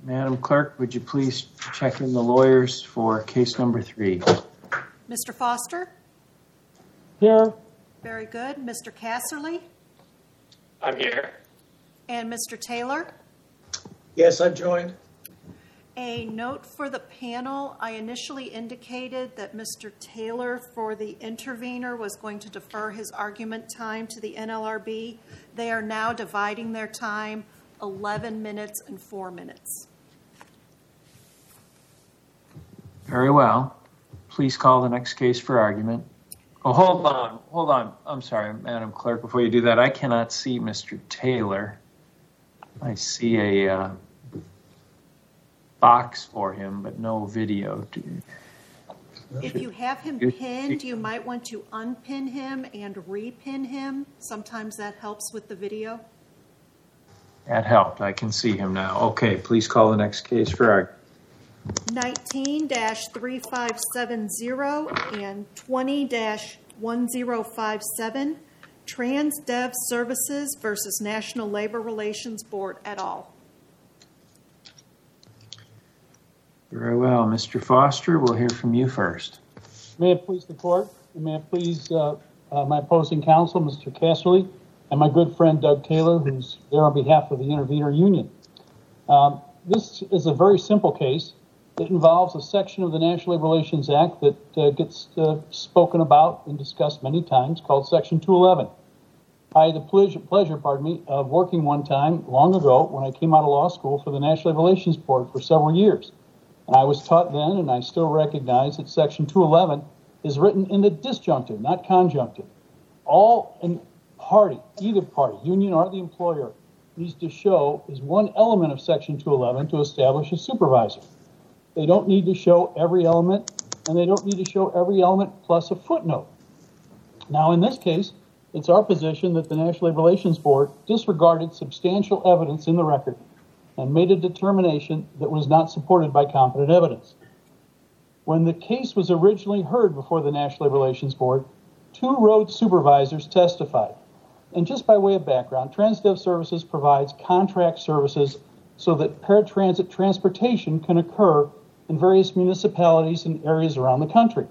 Madam Clerk, would you please check in the lawyers for case number 3? Mr. Foster? Here. Very good. Mr. Casserly? I'm here. And Mr. Taylor? Yes, I've joined. A note for the panel, I initially indicated that Mr. Taylor for the intervener was going to defer his argument time to the NLRB. They are now dividing their time 11 minutes and 4 minutes. Very well. Please call the next case for argument. Oh, hold on. I'm sorry, Madam Clerk. Before you do that, I cannot see Mr. Taylor. I see a box for him, but no video. If you have him pinned, you might want to unpin him and repin him. Sometimes that helps with the video. That helped. I can see him now. Okay, please call the next case for argument. 19-3570 and 20-1057, TransDev Services versus National Labor Relations Board et al. Very well. Mr. Foster, we'll hear from you first. May it please the court, and may it please my opposing counsel, Mr. Casserly, and my good friend Doug Taylor, who's there on behalf of the Intervenor Union. This is a very simple case. It involves a section of the National Labor Relations Act that gets spoken about and discussed many times, called Section 211. I had the pleasure, of working one time long ago when I came out of law school for the National Labor Relations Board for several years. And I was taught then, and I still recognize that Section 211 is written in the disjunctive, not conjunctive. Either party, union or the employer, needs to show is one element of Section 211 to establish a supervisor. They don't need to show every element, and they don't need to show every element plus a footnote. Now, in this case, it's our position that the National Labor Relations Board disregarded substantial evidence in the record and made a determination that was not supported by competent evidence. When the case was originally heard before the National Labor Relations Board, 2 road supervisors testified. And just by way of background, TransDev Services provides contract services so that paratransit transportation can occur in various municipalities and areas around the country.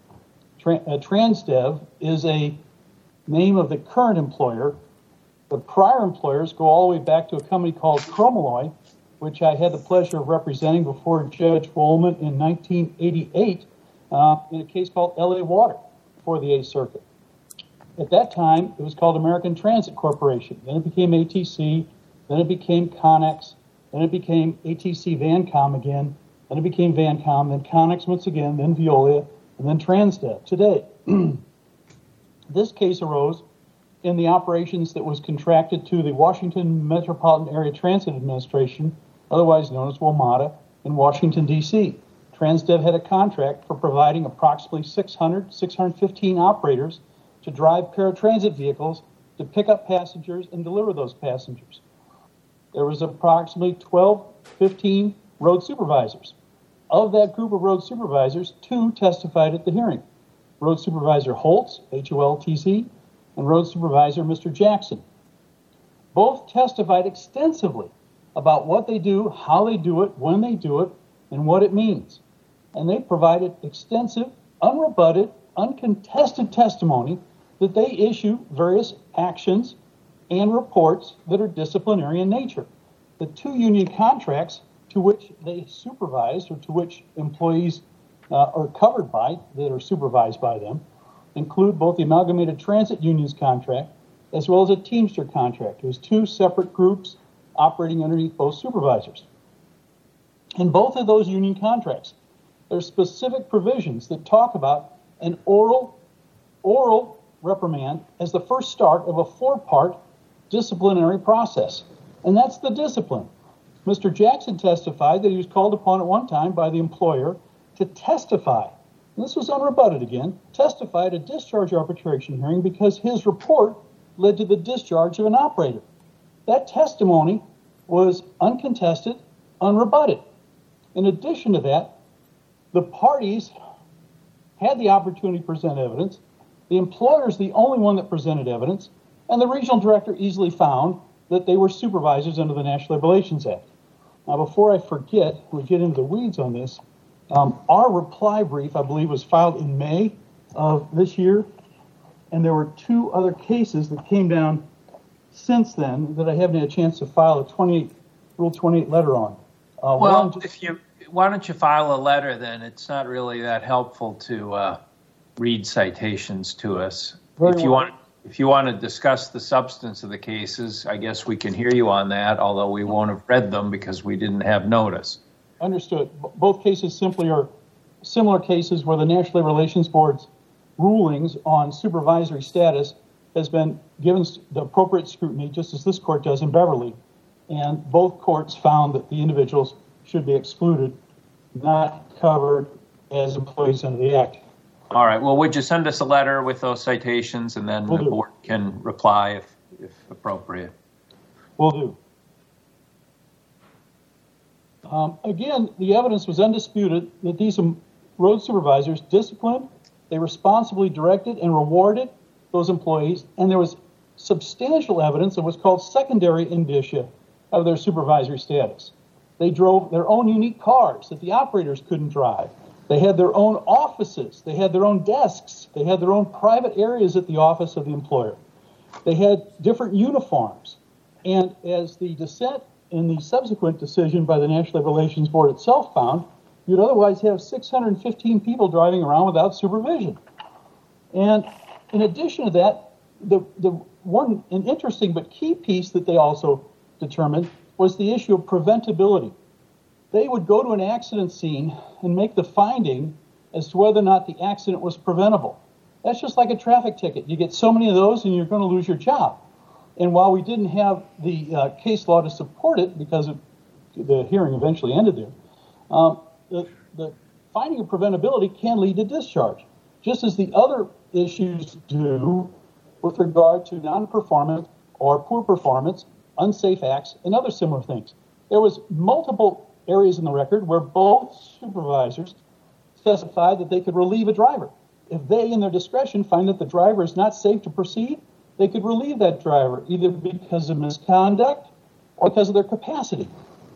TransDev is a name of the current employer. The prior employers go all the way back to a company called Chromalloy, which I had the pleasure of representing before Judge Woolman in 1988 in a case called LA Water for the 8th Circuit. At that time, it was called American Transit Corporation. Then it became ATC, then it became Connex, then it became ATC Vancom again, then it became Vancom, then Connex once again, then Veolia, and then TransDev today. This case arose in the operations that was contracted to the Washington Metropolitan Area Transit Administration, otherwise known as WMATA, in Washington, D.C. TransDev had a contract for providing approximately 615 operators to drive paratransit vehicles to pick up passengers and deliver those passengers. There was approximately 15 road supervisors. Of that group of road supervisors, 2 testified at the hearing. Road Supervisor Holtz, H-O-L-T-Z, and Road Supervisor Mr. Jackson. Both testified extensively about what they do, how they do it, when they do it, and what it means. And they provided extensive, unrebutted, uncontested testimony that they issue various actions and reports that are disciplinary in nature. The 2 union contracts to which they supervised or to which employees are covered by, that are supervised by them, include both the Amalgamated Transit Union's contract as well as a Teamster contract. There's 2 separate groups operating underneath both supervisors. In both of those union contracts, there's specific provisions that talk about an oral reprimand as the first start of a 4-part disciplinary process. And that's the discipline. Mr. Jackson testified that he was called upon at one time by the employer to testify. And this was unrebutted again, testify at a discharge arbitration hearing because his report led to the discharge of an operator. That testimony was uncontested, unrebutted. In addition to that, the parties had the opportunity to present evidence. The employer is the only one that presented evidence, and the regional director easily found that they were supervisors under the National Labor Relations Act. Now, before I forget, we get into the weeds on this. Our reply brief, I believe, was filed in May of this year, and there were two other cases that came down since then that I haven't had a chance to file a Rule 28 letter on. Why don't you file a letter then? It's not really that helpful to read citations to us. If you want to discuss the substance of the cases, I guess we can hear you on that, although we won't have read them because we didn't have notice. Understood. Both cases simply are similar cases where the National Labor Relations Board's rulings on supervisory status has been given the appropriate scrutiny, just as this court does in Beverly. And both courts found that the individuals should be excluded, not covered as employees under the Act. All right. Well, would you send us a letter with those citations, and then the board can reply if appropriate? Will do. Again, the evidence was undisputed that these road supervisors disciplined, they responsibly directed and rewarded those employees, and there was substantial evidence of what's called secondary indicia of their supervisory status. They drove their own unique cars that the operators couldn't drive. They had their own offices. They had their own desks. They had their own private areas at the office of the employer. They had different uniforms. And as the dissent in the subsequent decision by the National Labor Relations Board itself found, you'd otherwise have 615 people driving around without supervision. And in addition to that, an interesting but key piece that they also determined was the issue of preventability. They would go to an accident scene and make the finding as to whether or not the accident was preventable. That's just like a traffic ticket. You get so many of those and you're going to lose your job. And while we didn't have the case law to support it because the hearing eventually ended there, the finding of preventability can lead to discharge, just as the other issues do with regard to non-performance or poor performance, unsafe acts, and other similar things. There was multiple areas in the record where both supervisors specified that they could relieve a driver. If they, in their discretion, find that the driver is not safe to proceed, they could relieve that driver, either because of misconduct or because of their capacity.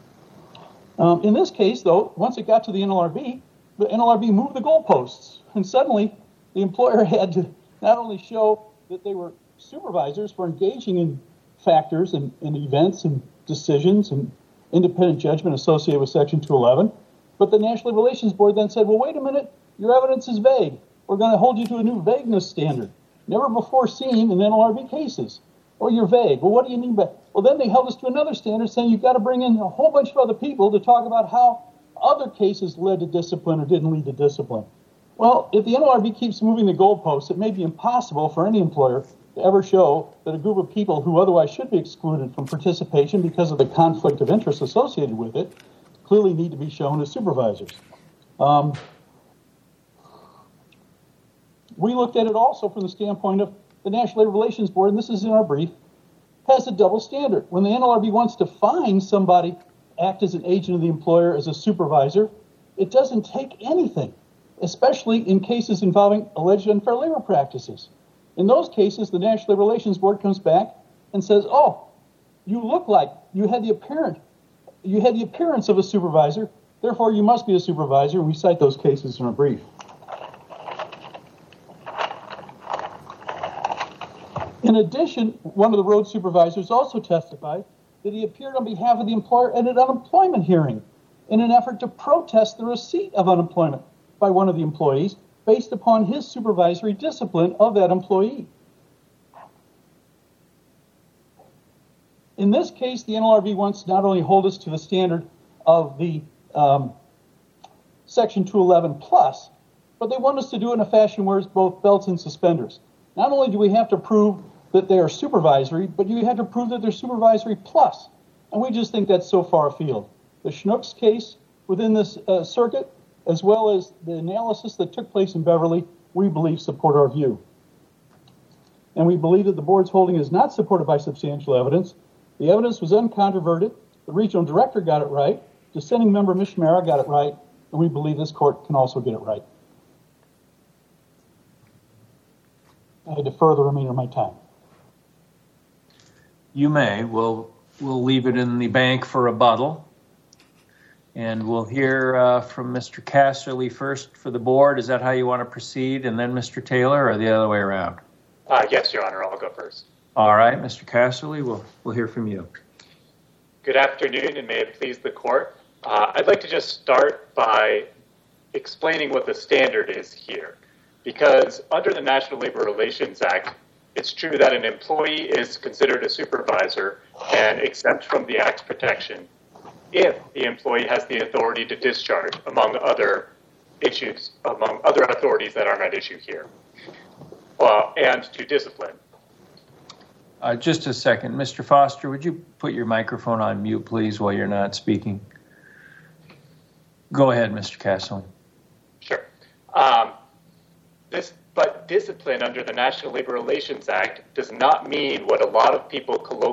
In this case, though, once it got to the NLRB moved the goalposts, and suddenly the employer had to not only show that they were supervisors for engaging in factors and events and decisions and independent judgment associated with Section 211, but the National Labor Relations Board then said, well, wait a minute, your evidence is vague. We're going to hold you to a new vagueness standard, never before seen in NLRB cases. Oh, you're vague. Well, what do you mean by... Well, then they held us to another standard saying you've got to bring in a whole bunch of other people to talk about how other cases led to discipline or didn't lead to discipline. Well, if the NLRB keeps moving the goalposts, it may be impossible for any employer to ever show that a group of people who otherwise should be excluded from participation because of the conflict of interest associated with it clearly need to be shown as supervisors. We looked at it also from the standpoint of the National Labor Relations Board, and this is in our brief, has a double standard. When the NLRB wants to find somebody act as an agent of the employer, as a supervisor, it doesn't take anything, especially in cases involving alleged unfair labor practices. In those cases, the National Labor Relations Board comes back and says, oh, you look like you had the appearance of a supervisor, therefore you must be a supervisor, and we cite those cases in our brief. In addition, one of the road supervisors also testified that he appeared on behalf of the employer at an unemployment hearing in an effort to protest the receipt of unemployment by one of the employees based upon his supervisory discipline of that employee. In this case, the NLRB wants to not only hold us to the standard of the Section 211 plus, but they want us to do it in a fashion where it's both belts and suspenders. Not only do we have to prove that they are supervisory, but you have to prove that they're supervisory plus. And we just think that's so far afield. The Schnucks case within this circuit, as well as the analysis that took place in Beverly, we believe support our view. And we believe that the board's holding is not supported by substantial evidence. The evidence was uncontroverted. The regional director got it right. Dissenting member Mishmara got it right. And we believe this court can also get it right. I defer the remainder of my time. You may. We'll leave it in the bank for rebuttal. And we'll hear from Mr. Casserly first for the board. Is that how you want to proceed? And then Mr. Taylor, or the other way around? Yes, Your Honor, I'll go first. All right, Mr. Casserly, we'll hear from you. Good afternoon, and may it please the court. I'd like to just start by explaining what the standard is here. Because under the National Labor Relations Act, it's true that an employee is considered a supervisor and exempt from the Act's protection if the employee has the authority to discharge, among other authorities that aren't at issue here, and to discipline. Just a second. Mr. Foster, would you put your microphone on mute, please, while you're not speaking? Go ahead, Mr. Casserly. Sure. But discipline under the National Labor Relations Act does not mean what a lot of people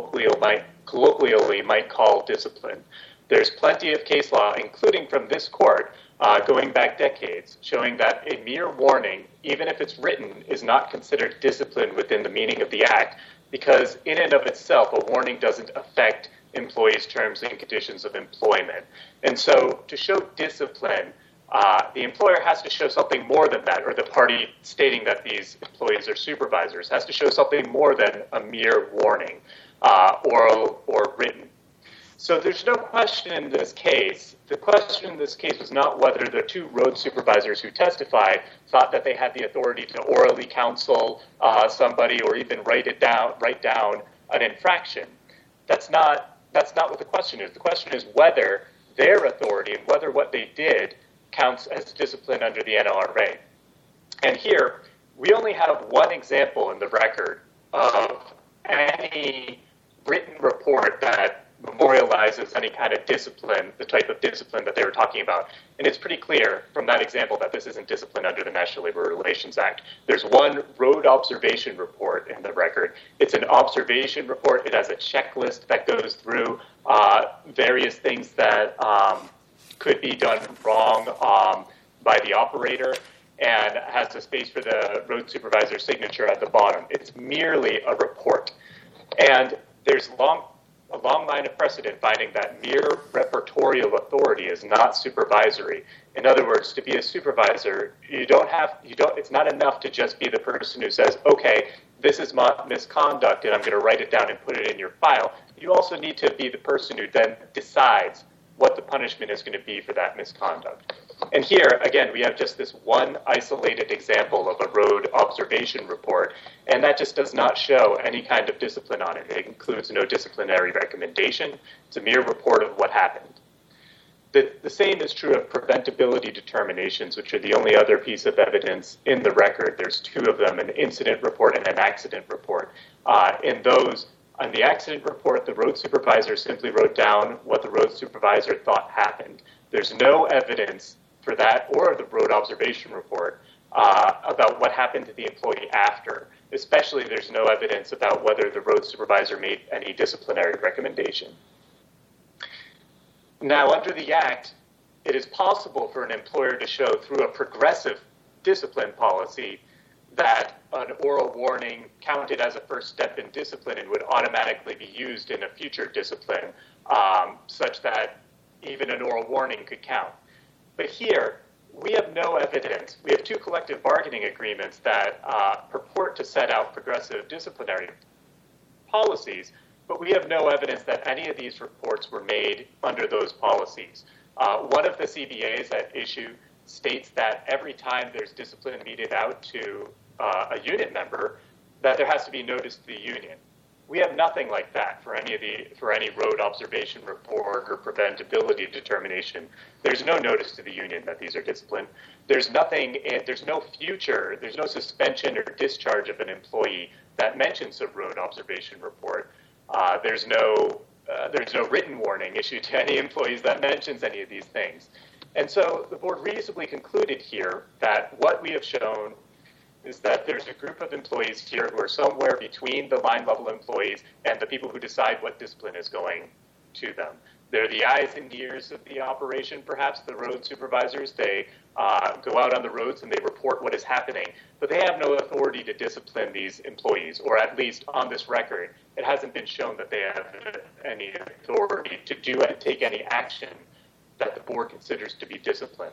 colloquially might call discipline. There's plenty of case law, including from this court, going back decades, showing that a mere warning, even if it's written, is not considered discipline within the meaning of the Act, because in and of itself, a warning doesn't affect employees' terms and conditions of employment. And so to show discipline, the employer has to show something more than that, or the party stating that these employees are supervisors has to show something more than a mere warning, oral or written. So there's no question in this case. The question in this case was not whether the two road supervisors who testified thought that they had the authority to orally counsel somebody or even write down an infraction. That's not what the question is. The question is whether their authority and whether what they did counts as discipline under the NLRA. And here, we only have one example in the record of any written report that memorializes any kind of discipline, the type of discipline that they were talking about. And it's pretty clear from that example that this isn't discipline under the National Labor Relations Act. There's one road observation report in the record. It's an observation report. It has a checklist that goes through various things that could be done wrong by the operator, and has a space for the road supervisor's signature at the bottom. It's merely a report. And there's a long line of precedent finding that mere reportorial authority is not supervisory. In other words, to be a supervisor, it's not enough to just be the person who says, okay, this is my misconduct and I'm going to write it down and put it in your file. You also need to be the person who then decides what the punishment is going to be for that misconduct. And here, again, we have just this one isolated example of a road observation report, and that just does not show any kind of discipline on it. It includes no disciplinary recommendation. It's a mere report of what happened. The same is true of preventability determinations, which are the only other piece of evidence in the record. There's two of them, an incident report and an accident report. On the accident report, the road supervisor simply wrote down what the road supervisor thought happened. There's no evidence for that or the road observation report about what happened to the employee after. Especially, there's no evidence about whether the road supervisor made any disciplinary recommendation. Now, under the Act, it is possible for an employer to show through a progressive discipline policy that an oral warning counted as a first step in discipline and would automatically be used in a future discipline, such that even an oral warning could count. But here, we have no evidence. We have two collective bargaining agreements that purport to set out progressive disciplinary policies, but we have no evidence that any of these reports were made under those policies. One of the CBAs at issue states that every time there's discipline meted out to a unit member, that there has to be notice to the union. We have nothing like that for any road observation report or preventability determination. There's no notice to the union that these are disciplined. There's no suspension or discharge of an employee that mentions a road observation report. There's no written warning issued to any employees that mentions any of these things. And so the board reasonably concluded here that what we have shown is that there's a group of employees here who are somewhere between the line level employees and the people who decide what discipline is going to them. They're the eyes and ears of the operation, perhaps, the road supervisors. They go out on the roads and they report what is happening, but they have no authority to discipline these employees, or at least on this record, it hasn't been shown that they have any authority to take any action that the board considers to be discipline.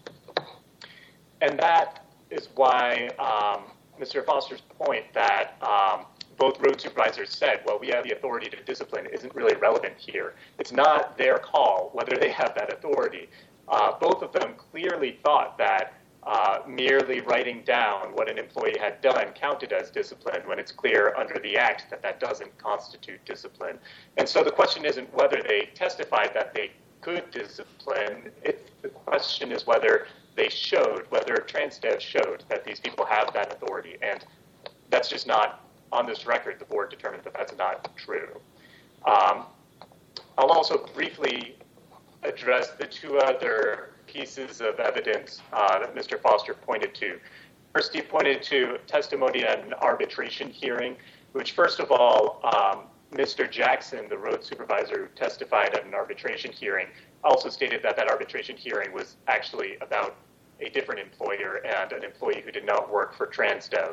And that is why Mr. Foster's point that both road supervisors said, well, we have the authority to discipline isn't really relevant here. It's not their call whether they have that authority. Both of them clearly thought that merely writing down what an employee had done counted as discipline when it's clear under the Act that that doesn't constitute discipline. And so the question isn't whether they testified that they could discipline. The question is whether they showed, whether TransDev showed that these people have that authority. And that's just not, on this record, the board determined that that's not true. I'll also briefly address the two other pieces of evidence that Mr. Foster pointed to. First, he pointed to testimony at an arbitration hearing, which, first of all, Mr. Jackson, the road supervisor who testified at an arbitration hearing, also stated that that arbitration hearing was actually about a different employer and an employee who did not work for TransDev.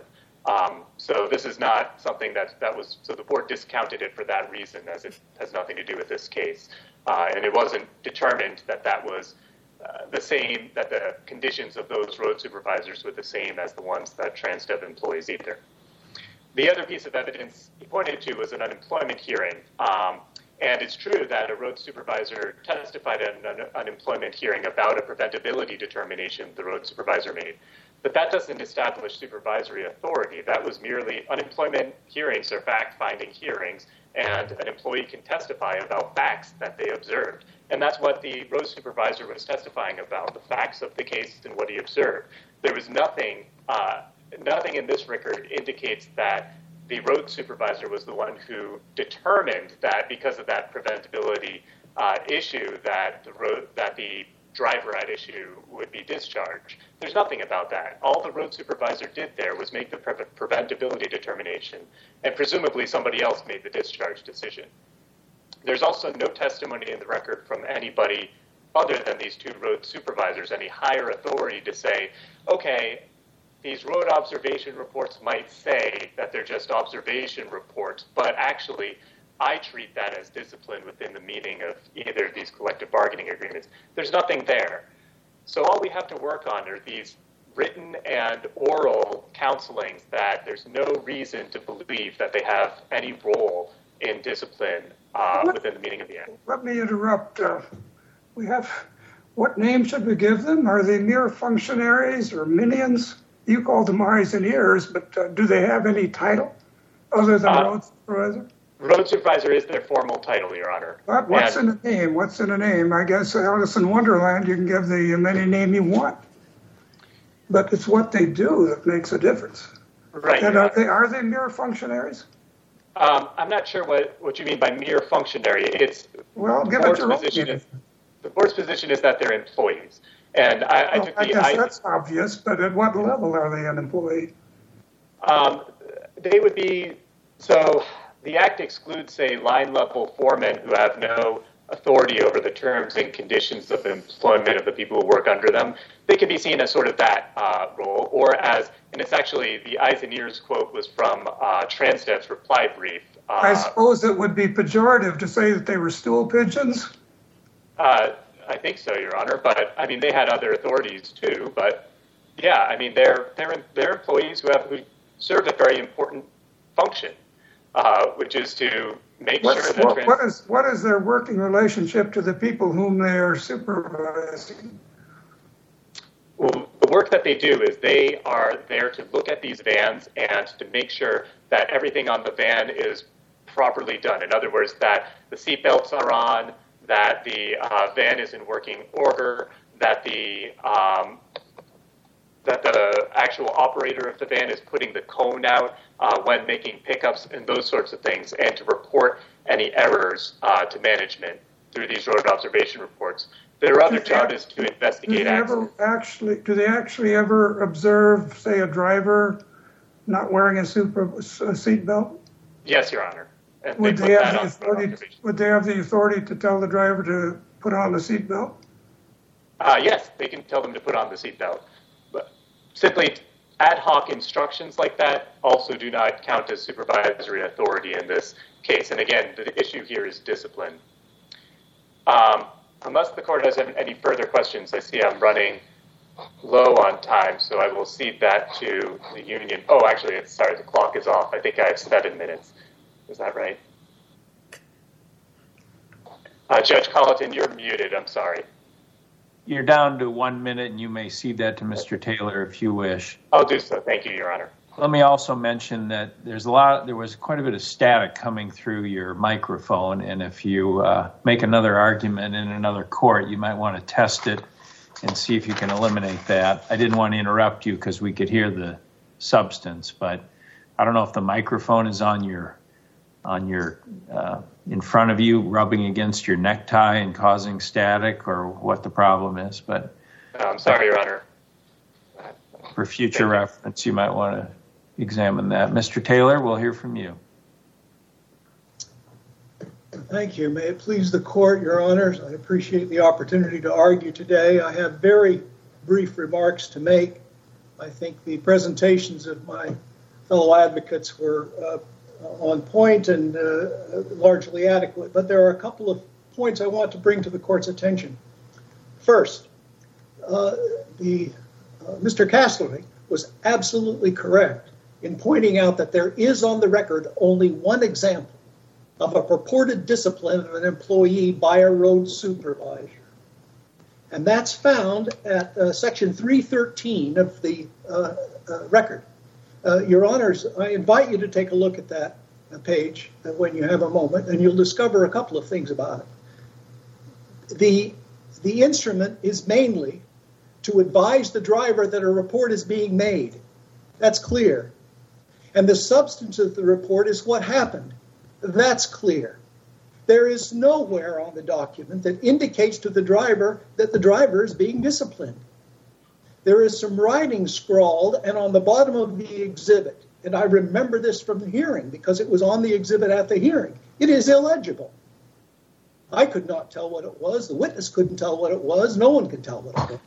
So this is not something that was, so the board discounted it for that reason, as it has nothing to do with this case. And it wasn't determined that that was the same, that the conditions of those road supervisors were the same as the ones that TransDev employs either. The other piece of evidence he pointed to was an unemployment hearing. And it's true that a road supervisor testified at an unemployment hearing about a preventability determination the road supervisor made. But that doesn't establish supervisory authority. That was merely unemployment hearings or fact-finding hearings, and an employee can testify about facts that they observed. And that's what the road supervisor was testifying about, the facts of the case and what he observed. There was nothing in this record indicates that the road supervisor was the one who determined that because of that preventability issue that the driver at issue would be discharged. There's nothing about that. All the road supervisor did there was make the preventability determination, and presumably somebody else made the discharge decision. There's also no testimony in the record from anybody other than these two road supervisors, any higher authority to say, okay, these road observation reports might say that they're just observation reports, but actually I treat that as discipline within the meaning of either of these collective bargaining agreements. There's nothing there. So all we have to work on are these written and oral counselings that there's no reason to believe that they have any role in discipline within the meaning of the Act. Let me interrupt. What name should we give them? Are they mere functionaries or minions? You call them eyes and ears, but do they have any title other than road supervisor? Road supervisor is their formal title, Your Honor. What's in a name? What's in a name? I guess Alice in Wonderland, you can give them any name you want. But it's what they do that makes a difference. Right. And are they mere functionaries? I'm not sure what you mean by mere functionary. Well, give it your own meaning. The board's position is that they're employees. And I guess that's obvious, but at what level are they an employee? They would be, so the Act excludes, say, line-level foremen who have no authority over the terms and conditions of employment of the people who work under them. They could be seen as sort of that role, or as, and it's actually, the eyes and ears quote was from TransDev's reply brief. I suppose it would be pejorative to say that they were stool pigeons? I think so, Your Honor, but I mean, they had other authorities too, but yeah, I mean, they're employees who serve a very important function, which is to make sure that... What is their working relationship to the people whom they are supervising? Well, the work that they do is they are there to look at these vans and to make sure that everything on the van is properly done. In other words, that the seatbelts are on, that the van is in working order, that the actual operator of the van is putting the cone out when making pickups and those sorts of things, and to report any errors to management through these road observation reports. Their other job is to investigate accidents. Do they actually ever observe, say, a driver not wearing a seatbelt? Yes, Your Honor. And would they have the authority to tell the driver to put on the seatbelt? Yes, they can tell them to put on the seatbelt. But simply ad hoc instructions like that also do not count as supervisory authority in this case. And again, the issue here is discipline. Unless the court has any further questions, I see I'm running low on time, so I will cede that to the union. Oh, actually, sorry, the clock is off. I think I have 7 minutes. Is that right? Judge Colleton, you're muted. I'm sorry. You're down to 1 minute, and you may cede that to Mr. Taylor if you wish. I'll do so. Thank you, Your Honor. Let me also mention that there was quite a bit of static coming through your microphone, and if you make another argument in another court, you might want to test it and see if you can eliminate that. I didn't want to interrupt you because we could hear the substance, but I don't know if the microphone is on your in front of you, rubbing against your necktie and causing static, or what the problem is. But I'm sorry, Your Honor. For future reference, you might want to examine that. Mr. Taylor, we'll hear from you. Thank you. May it please the court, Your Honors, I appreciate the opportunity to argue today. I have very brief remarks to make. I think the presentations of my fellow advocates were on point and largely adequate, but there are a couple of points I want to bring to the court's attention. First, Mr. Castleman was absolutely correct in pointing out that there is on the record only one example of a purported discipline of an employee by a road supervisor. And that's found at section 313 of the record. Your Honors, I invite you to take a look at that page when you have a moment, and you'll discover a couple of things about it. The instrument is mainly to advise the driver that a report is being made. That's clear. And the substance of the report is what happened. That's clear. There is nowhere on the document that indicates to the driver that the driver is being disciplined. There is some writing scrawled and on the bottom of the exhibit, and I remember this from the hearing because it was on the exhibit at the hearing. It is illegible. I could not tell what it was. The witness couldn't tell what it was. No one could tell what it was.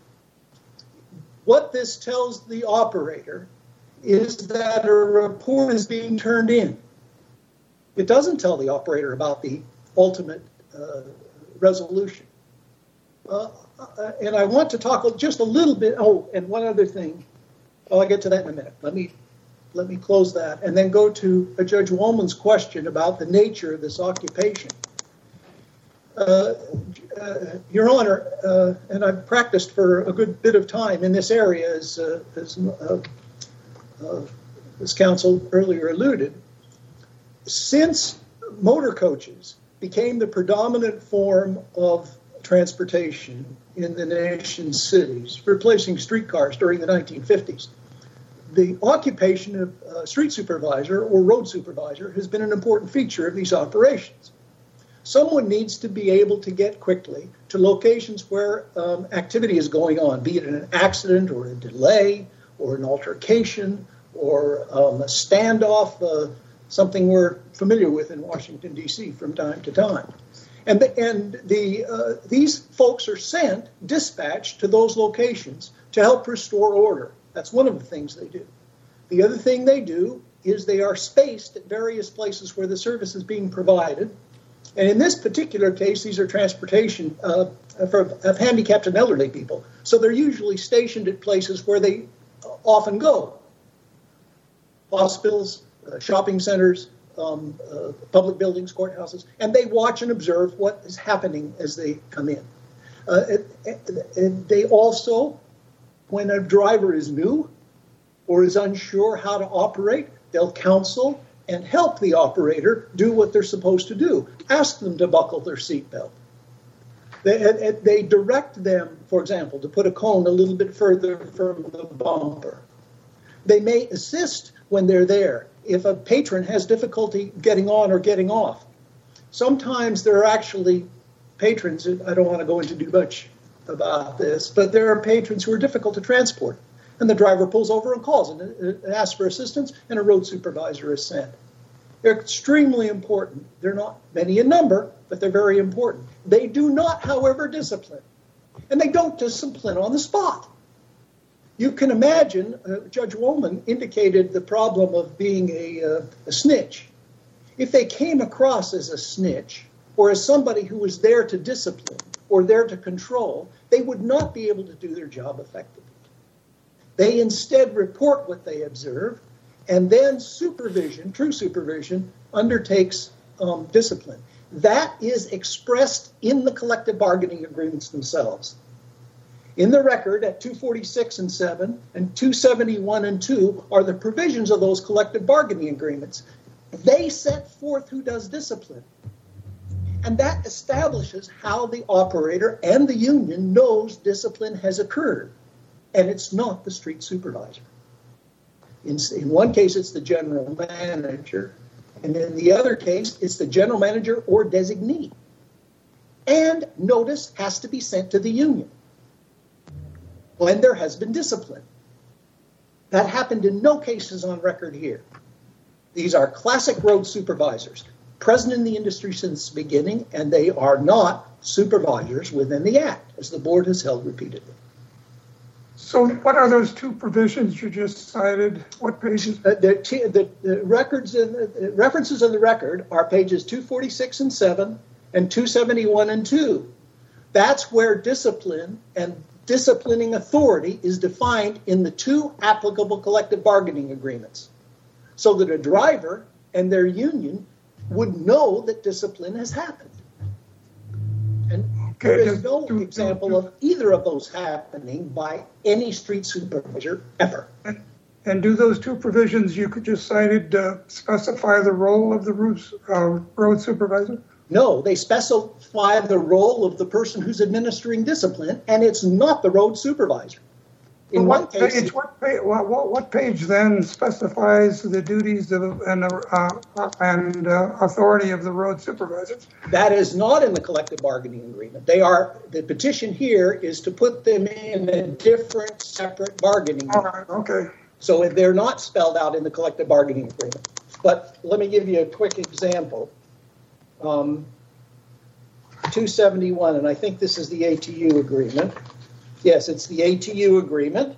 What this tells the operator is that a report is being turned in. It doesn't tell the operator about the ultimate resolution. And I want to talk just a little bit. Oh, and one other thing. I'll get to that in a minute. Let me close that and then go to Judge Woolman's question about the nature of this occupation. Your Honor, and I've practiced for a good bit of time in this area, as counsel earlier alluded. Since motor coaches became the predominant form of transportation in the nation's cities, replacing streetcars during the 1950s, the occupation of street supervisor or road supervisor has been an important feature of these operations. Someone needs to be able to get quickly to locations where activity is going on, be it an accident or a delay or an altercation or a standoff, something we're familiar with in Washington, D.C. from time to time. And these folks are dispatched to those locations to help restore order. That's one of the things they do. The other thing they do is they are spaced at various places where the service is being provided. And in this particular case, these are transportation of handicapped and elderly people. So they're usually stationed at places where they often go. Hospitals, shopping centers, public buildings, courthouses, and they watch and observe what is happening as they come in. And they also, when a driver is new or is unsure how to operate, they'll counsel and help the operator do what they're supposed to do. Ask them to buckle their seatbelt. They direct them, for example, to put a cone a little bit further from the bumper. They may assist when they're there if a patron has difficulty getting on or getting off. Sometimes there are actually patrons, I don't want to go into too much about this, but there are patrons who are difficult to transport. And the driver pulls over and calls and asks for assistance, and a road supervisor is sent. They're extremely important. They're not many in number, but they're very important. They do not, however, discipline. And they don't discipline on the spot. You can imagine, Judge Woolman indicated the problem of being a snitch. If they came across as a snitch or as somebody who was there to discipline or there to control, they would not be able to do their job effectively. They instead report what they observe, and then supervision, true supervision, undertakes discipline. That is expressed in the collective bargaining agreements themselves. In the record at 246 and 7 and 271 and 2 are the provisions of those collective bargaining agreements. They set forth who does discipline. And that establishes how the operator and the union knows discipline has occurred. And it's not the street supervisor. In one case, it's the general manager. And in the other case, it's the general manager or designee. And notice has to be sent to the union when there has been discipline. That happened in no cases on record here. These are classic road supervisors, present in the industry since the beginning, and they are not supervisors within the Act, as the board has held repeatedly. So what are those two provisions you just cited? What pages? The records and the references in the record are pages 246 and 7 and 271 and 2. That's where discipline and disciplining authority is defined in the two applicable collective bargaining agreements, so that a driver and their union would know that discipline has happened. And there is no example of either of those happening by any street supervisor ever. And do those two provisions you could just cited specify the role of the road supervisor? No, they specify the role of the person who's administering discipline, and it's not the road supervisor. In what page then specifies the duties and authority of the road supervisor? That is not in the collective bargaining agreement. The petition here is to put them in a different, separate bargaining agreement. All right, okay. So they're not spelled out in the collective bargaining agreement. But let me give you a quick example. 271, and I think this is the ATU agreement. Yes, it's the ATU agreement.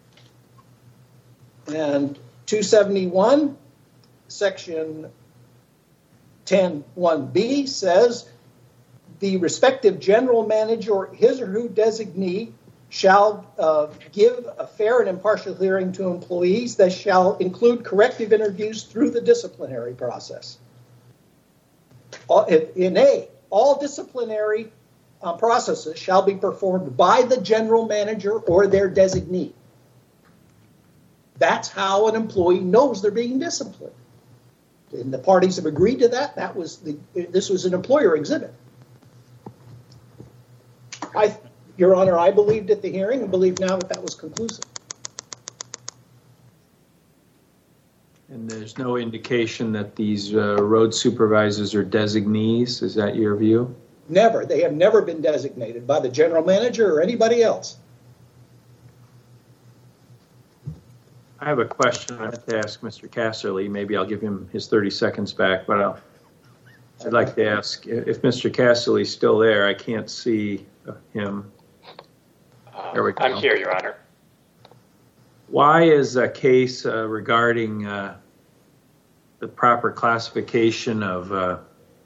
And 271, section 10(1)B says the respective general manager or his or her designee shall give a fair and impartial hearing to employees that shall include corrective interviews through the disciplinary process. In A, all disciplinary processes shall be performed by the general manager or their designee. That's how an employee knows they're being disciplined. And the parties have agreed to that. This was an employer exhibit. Your Honor, I believed at the hearing and believe now that was conclusive. And there's no indication that these road supervisors are designees. Is that your view? Never. They have never been designated by the general manager or anybody else. I have a question I have to ask Mr. Casserly. Maybe I'll give him his 30 seconds back, but I'd like to ask if Mr. Casserly's still there. I can't see him. There we go. I'm here, Your Honor. Why is a case regarding the proper classification of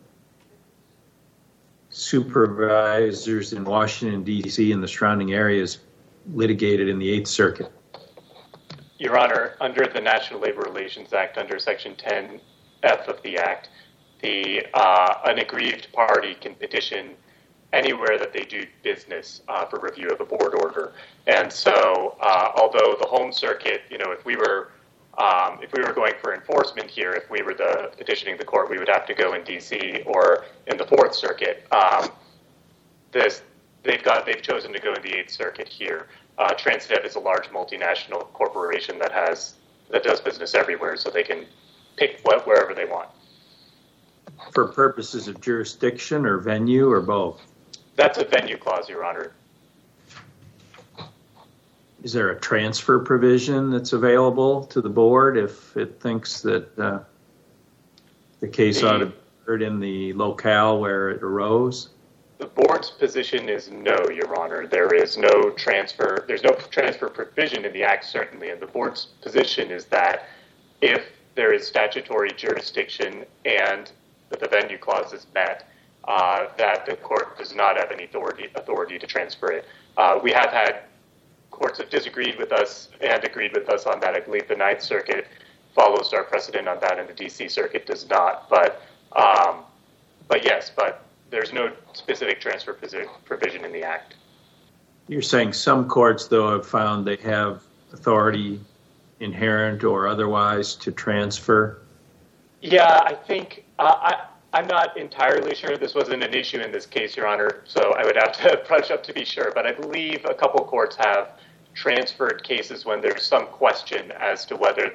supervisors in Washington, D.C. and the surrounding areas litigated in the Eighth Circuit? Your Honor, under the National Labor Relations Act, under Section 10F of the Act, an aggrieved party can petition anywhere that they do business for review of a board order. And so, although the home circuit, if we were going for enforcement here, if we were petitioning the court, we would have to go in D.C. or in the Fourth Circuit. They've chosen to go in the Eighth Circuit here. Transdev is a large multinational corporation that does business everywhere, so they can pick wherever they want. For purposes of jurisdiction or venue or both? That's a venue clause, Your Honor. Is there a transfer provision that's available to the board if it thinks that the case ought to be heard in the locale where it arose? The board's position is no, Your Honor. There is no transfer. There's no transfer provision in the Act, certainly. And the board's position is that if there is statutory jurisdiction and that the venue clause is met, that the court does not have any authority to transfer it. We have had courts have disagreed with us and agreed with us on that. I believe the Ninth Circuit follows our precedent on that, and the D.C. Circuit does not. But yes, but there's no specific transfer provision in the Act. You're saying some courts, though, have found they have authority, inherent or otherwise, to transfer? Yeah, I think I'm not entirely sure. This wasn't an issue in this case, Your Honor, so I would have to brush up to be sure. But I believe a couple courts have transferred cases when there's some question as to whether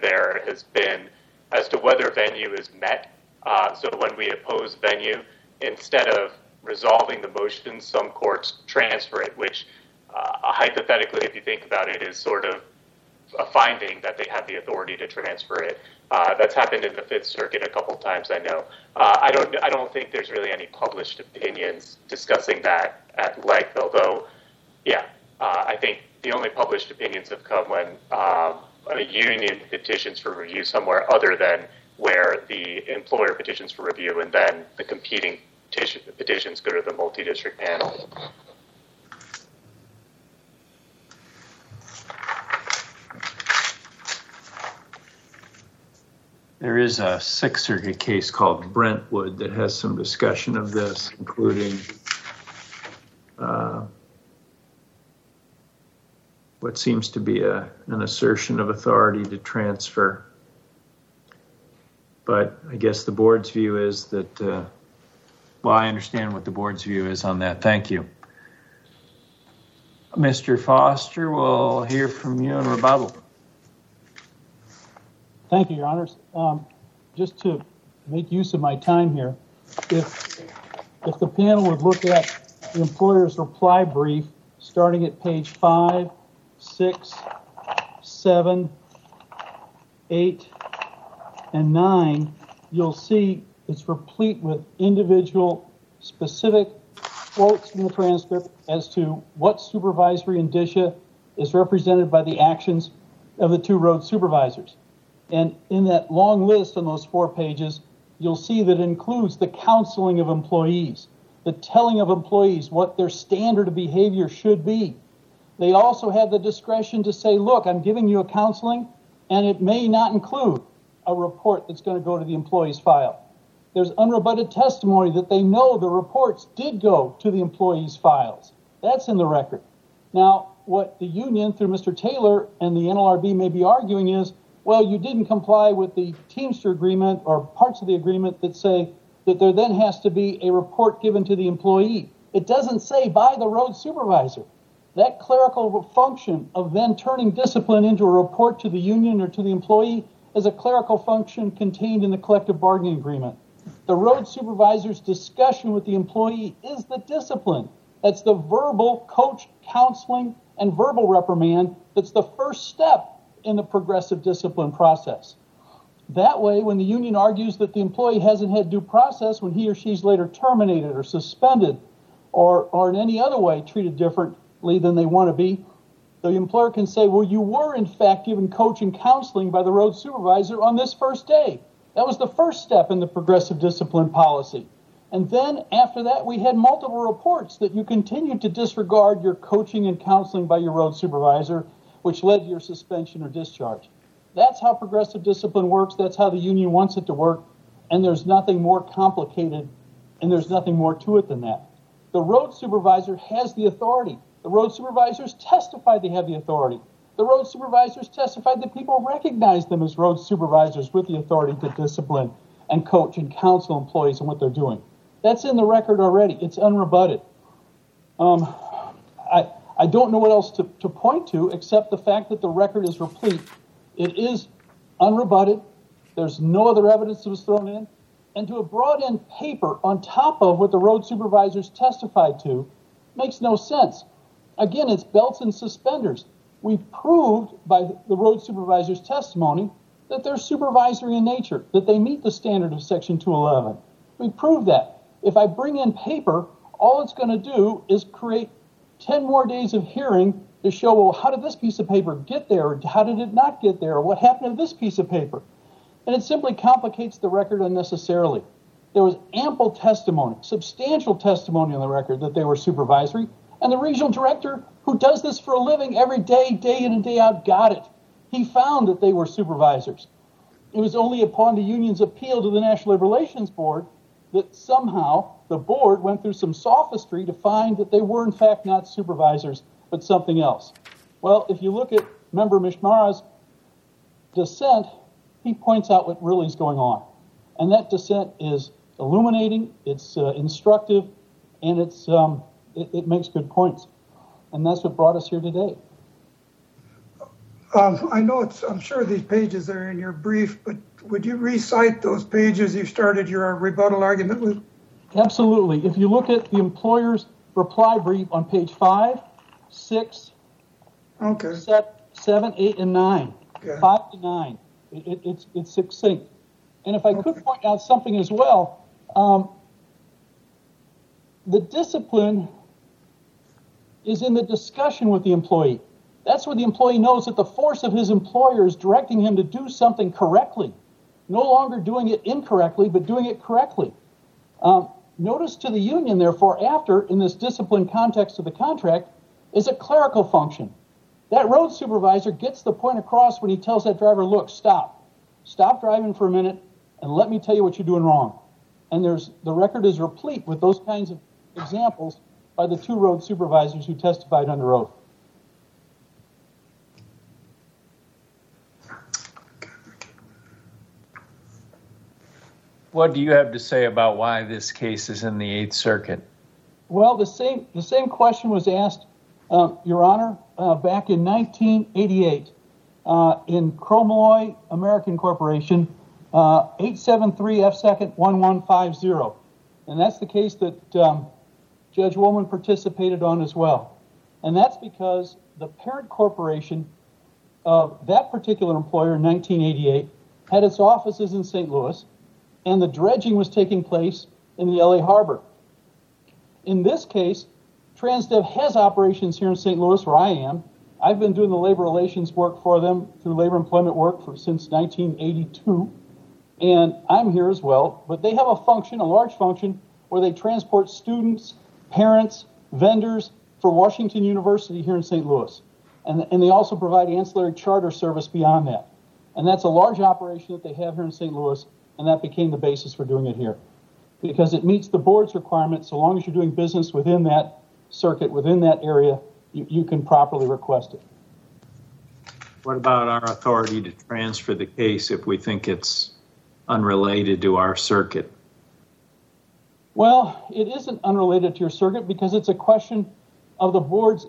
venue is met. So when we oppose venue, instead of resolving the motion, some courts transfer it, which hypothetically, if you think about it, is sort of a finding that they have the authority to transfer it. That's happened in the Fifth Circuit a couple times, I know. I don't think there's really any published opinions discussing that at length, although, yeah, I think the only published opinions have come when a union petitions for review somewhere other than where the employer petitions for review, and then the competing petitions go to the multi-district panel. There is a Sixth Circuit case called Brentwood that has some discussion of this, including what seems to be an assertion of authority to transfer. But I guess the board's view is that, well, I understand what the board's view is on that. Thank you. Mr. Foster, we'll hear from you in rebuttal. Thank you, Your Honors. Just to make use of my time here, if the panel would look at the employer's reply brief, starting at page 5, 6, 7, 8, and 9, you'll see it's replete with individual specific quotes in the transcript as to what supervisory indicia is represented by the actions of the two road supervisors. And in that long list on those 4 pages, you'll see that it includes the counseling of employees, the telling of employees what their standard of behavior should be. They also have the discretion to say, look, I'm giving you a counseling, and it may not include a report that's going to go to the employee's file. There's unrebutted testimony that they know the reports did go to the employee's files. That's in the record. Now, what the union, through Mr. Taylor and the NLRB may be arguing is, well, you didn't comply with the Teamster agreement or parts of the agreement that say that there then has to be a report given to the employee. It doesn't say by the road supervisor. That clerical function of then turning discipline into a report to the union or to the employee is a clerical function contained in the collective bargaining agreement. The road supervisor's discussion with the employee is the discipline. That's the verbal coach counseling and verbal reprimand that's the first step in the progressive discipline process. That way, when the union argues that the employee hasn't had due process when he or she's later terminated or suspended or in any other way treated differently than they want to be, the employer can say, well, you were in fact given coaching counseling by the road supervisor on this first day. That was the first step in the progressive discipline policy. And then after that, we had multiple reports that you continued to disregard your coaching and counseling by your road supervisor, which led to your suspension or discharge. That's how progressive discipline works. That's how the union wants it to work. And there's nothing more complicated and there's nothing more to it than that. The road supervisor has the authority. The road supervisors testified they have the authority. The road supervisors testified that people recognize them as road supervisors with the authority to discipline and coach and counsel employees on what they're doing. That's in the record already. It's unrebutted. I don't know what else to point to except the fact that the record is replete. It is unrebutted. There's no other evidence that was thrown in. And to have brought in paper on top of what the road supervisors testified to makes no sense. Again, it's belts and suspenders. We proved by the road supervisor's testimony that they're supervisory in nature, that they meet the standard of Section 211. We proved that. If I bring in paper, all it's going to do is create 10 more days of hearing to show, well, how did this piece of paper get there? Or how did it not get there? Or what happened to this piece of paper? And it simply complicates the record unnecessarily. There was ample testimony, substantial testimony on the record that they were supervisory. And the regional director, who does this for a living every day, day in and day out, got it. He found that they were supervisors. It was only upon the union's appeal to the National Labor Relations Board that somehow the board went through some sophistry to find that they were in fact not supervisors, but something else. Well, if you look at Member Mishmara's dissent, he points out what really is going on. And that dissent is illuminating, it's instructive, and it makes good points. And that's what brought us here today. I'm sure these pages are in your brief, but would you recite those pages you started your rebuttal argument with? Absolutely. If you look at the employer's reply brief on page 5, 6, 7, 8, and 9, okay. 5 to 9, it's succinct. And if I could point out something as well, the discipline is in the discussion with the employee. That's where the employee knows that the force of his employer is directing him to do something correctly, no longer doing it incorrectly, but doing it correctly. Notice to the union, therefore, after, in this discipline context of the contract, is a clerical function. That road supervisor gets the point across when he tells that driver, look, stop. Stop driving for a minute and let me tell you what you're doing wrong. And the record is replete with those kinds of examples by the 2 road supervisors who testified under oath. What do you have to say about why this case is in the 8th Circuit? Well, the same question was asked, Your Honor, back in 1988 in Chromalloy American Corporation, 873 F. 2nd 1150. And that's the case that Judge Woolman participated on as well. And that's because the parent corporation of that particular employer in 1988 had its offices in St. Louis, and the dredging was taking place in the LA Harbor. In this case, Transdev has operations here in St. Louis, where I am. I've been doing the labor relations work for them through labor employment work since 1982, and I'm here as well. But they have a function, a large function, where they transport students, parents, vendors for Washington University here in St. Louis. And they also provide ancillary charter service beyond that. And that's a large operation that they have here in St. Louis, and that became the basis for doing it here. Because it meets the board's requirements, so long as you're doing business within that circuit, within that area, you can properly request it. What about our authority to transfer the case if we think it's unrelated to our circuit? Well, it isn't unrelated to your circuit because it's a question of the board's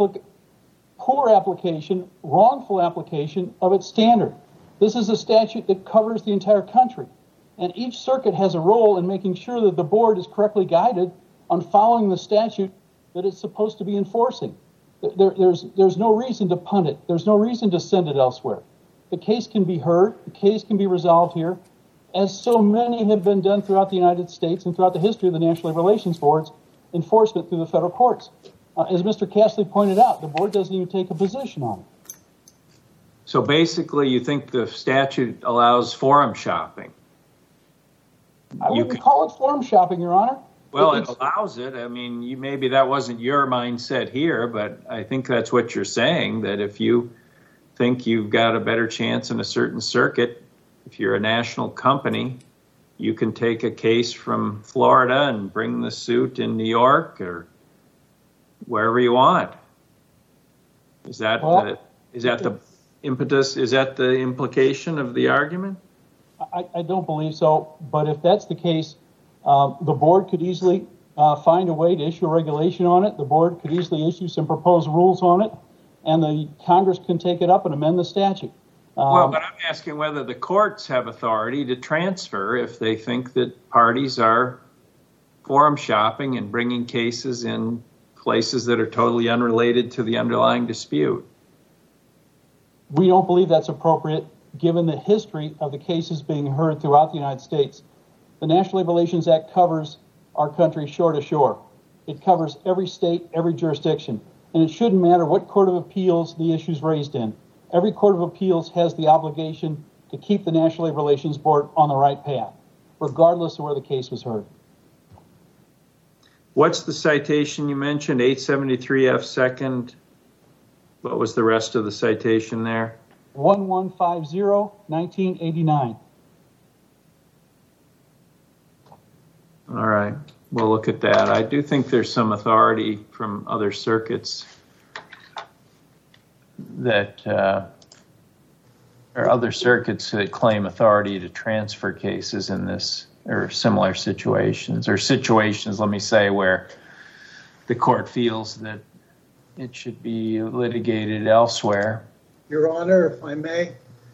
poor application, wrongful application of its standard. This is a statute that covers the entire country, and each circuit has a role in making sure that the board is correctly guided on following the statute that it's supposed to be enforcing. There's no reason to punt it. There's no reason to send it elsewhere. The case can be heard. The case can be resolved here, as so many have been done throughout the United States and throughout the history of the National Labor Relations Board's enforcement through the federal courts. As Mr. Castley pointed out, the board doesn't even take a position on it. So basically, you think the statute allows forum shopping? I wouldn't call it forum shopping, Your Honor. Well, it allows it. I mean, maybe that wasn't your mindset here, but I think that's what you're saying, that if you think you've got a better chance in a certain circuit, if you're a national company, you can take a case from Florida and bring the suit in New York or wherever you want. Is that the impetus? Is that the implication of the argument? I don't believe so, but if that's the case, the board could easily find a way to issue a regulation on it. The board could easily issue some proposed rules on it, and the Congress can take it up and amend the statute. Well, but I'm asking whether the courts have authority to transfer if they think that parties are forum shopping and bringing cases in places that are totally unrelated to the underlying dispute. We don't believe that's appropriate, given the history of the cases being heard throughout the United States. The National Labor Relations Act covers our country shore to shore. It covers every state, every jurisdiction, and it shouldn't matter what court of appeals the issue's raised in. Every court of appeals has the obligation to keep the National Labor Relations Board on the right path. regardless of where the case was heard. What's the citation you mentioned? 873 F. 2nd. What was the rest of the citation there? 1150, 1989. All right. We'll look at that. I do think there's some authority from other circuits that or other circuits that claim authority to transfer cases in this or similar situations, or situations, let me say, where the court feels that it should be litigated elsewhere. Your Honor, if I may,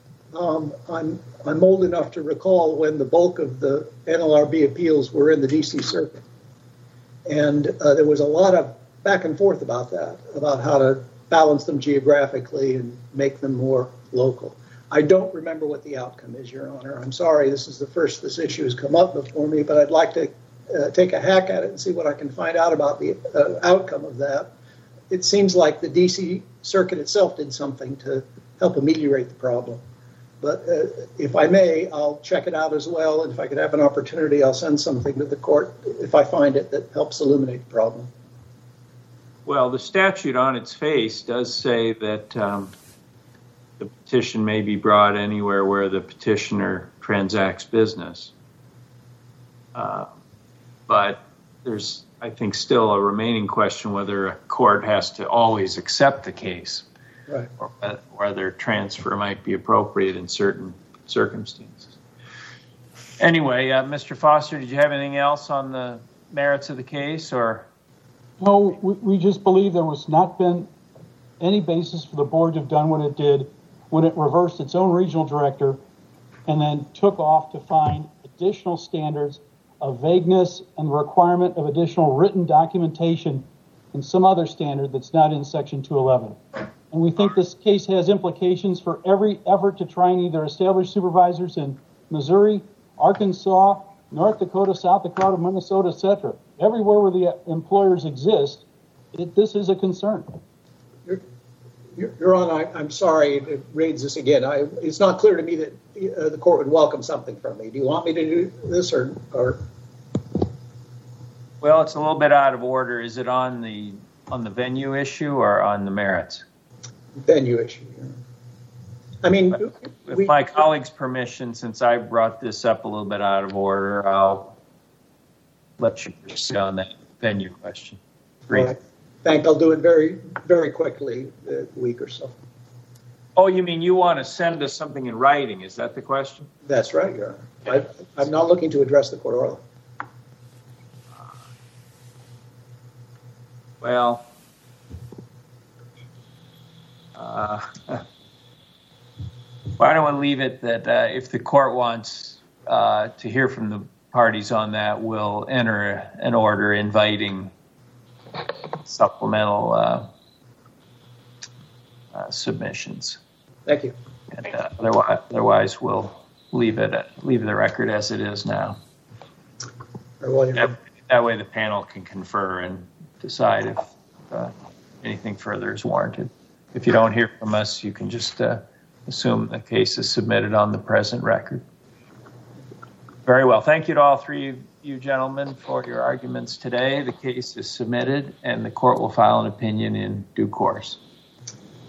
I'm old enough to recall when the bulk of the NLRB appeals were in the D.C. Circuit. And there was a lot of back and forth about that, about how to balance them geographically and make them more local. I don't remember what the outcome is, Your Honor. I'm sorry, this is the first this issue has come up before me, but I'd like to take a hack at it and see what I can find out about the outcome of that. It seems like the D.C. Circuit itself did something to help ameliorate the problem. But if I may, I'll check it out as well. And if I could have an opportunity, I'll send something to the court if I find it that helps illuminate the problem. Well, the statute on its face does say that the petition may be brought anywhere where the petitioner transacts business. But there's, I think, still a remaining question whether a court has to always accept the case. Right. Or whether transfer might be appropriate in certain circumstances. Anyway, Mr. Foster, did you have anything else on the merits of the case? Or No, we just believe there was not been any basis for the board to have done what it did when it reversed its own regional director and then took off to find additional standards of vagueness and the requirement of additional written documentation and some other standard that's not in Section 211. And we think this case has implications for every effort to try and either establish supervisors in Missouri, Arkansas, North Dakota, South Dakota, Minnesota, etc. Everywhere where the employers exist, this is a concern. Your Honor, I'm sorry to raise this again. It's not clear to me that the court would welcome something from me. Do you want me to do this or? Well, it's a little bit out of order. Is it on the venue issue or on the merits? Venue issue. I mean, with my colleague's permission, since I brought this up a little bit out of order, I'll let you proceed on that venue question. I think I'll do it very, very quickly, a week or so. Oh, you mean you want to send us something in writing? Is that the question? That's right, Your Honor. I'm not looking to address the court orally. Well, why don't we leave it that if the court wants to hear from the parties on that, we'll enter an order inviting supplemental submissions. Thank you. And otherwise, we'll leave the record as it is now. That way, the panel can confer and decide if anything further is warranted. If you don't hear from us, you can just assume the case is submitted on the present record. Very well. Thank you to all three of you gentlemen for your arguments today. The case is submitted and the court will file an opinion in due course.